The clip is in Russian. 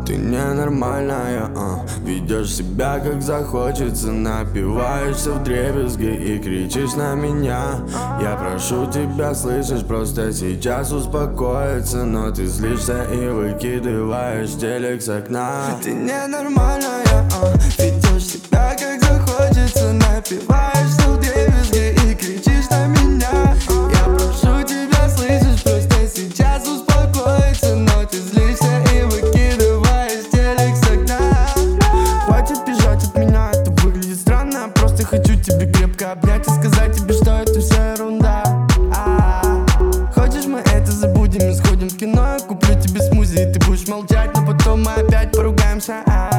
Ты ненормальная, ведешь себя как захочется. Напиваешься вдребезги и кричишь на меня. Я прошу тебя, слышишь, просто сейчас успокоиться. Но ты злишься и выкидываешь телек с окна. Ты ненормальная, ведешь себя как захочется. Напиваешься вдребезги и кричишь на меня. Я прошу тебя, слышишь, просто сейчас успокоиться. Но ты злишься и выкидываешь телек с окна. Хватит бежать от меня, это выглядит странно. Просто хочу тебе крепко обнять и сказать тебе, что это все ерунда. Хочешь, мы это забудем и сходим в кино? Я куплю тебе смузи, и ты будешь молчать, но потом мы опять поругаемся.